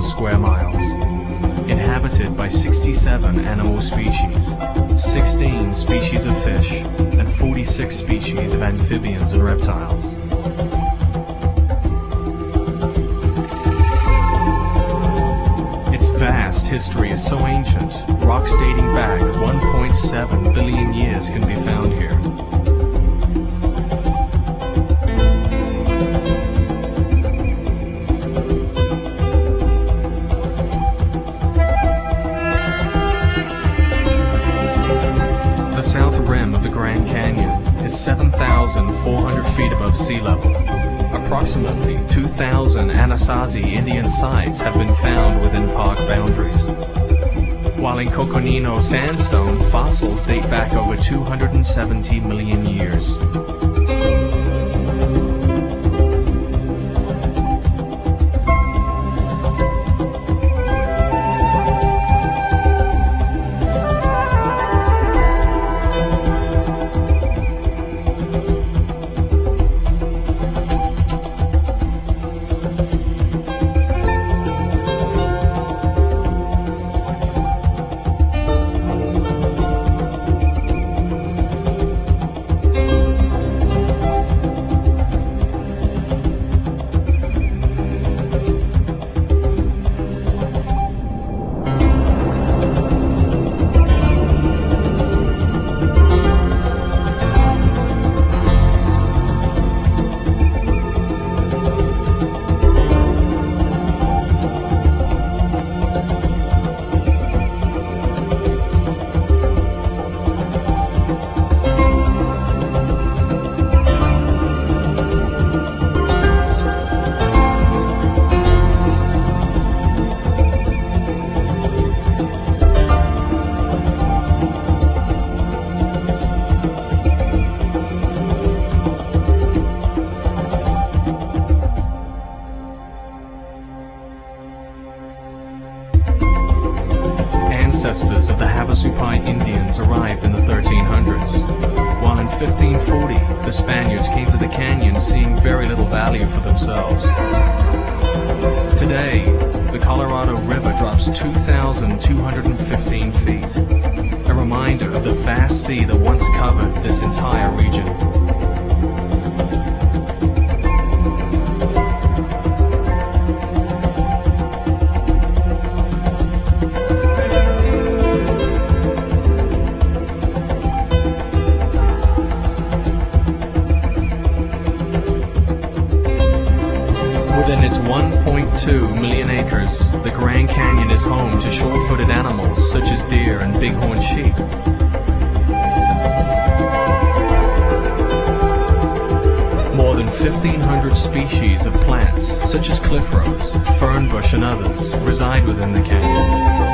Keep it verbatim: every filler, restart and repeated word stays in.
square miles, inhabited by sixty-seven animal species, sixteen species of fish, and forty-six species of amphibians and reptiles. Its vast history is so ancient, rocks dating back one point seven billion years can be found here. The south rim of the Grand Canyon is seven thousand four hundred feet above sea level. Approximately two thousand Anasazi Indian sites have been found within park boundaries, while in Coconino sandstone, fossils date back over two hundred seventy million years. Ancestors of the Havasupai Indians arrived in the thirteen hundreds, while in fifteen forty the Spaniards came to the canyon seeing very little value for themselves. Today, the Colorado River drops two thousand two hundred fifteen feet, a reminder of the vast sea that once covered this entire region. Within its one point two million acres, the Grand Canyon is home to short-footed animals such as deer and bighorn sheep. More than fifteen hundred species of plants, such as cliff rose, fernbush and others, reside within the canyon.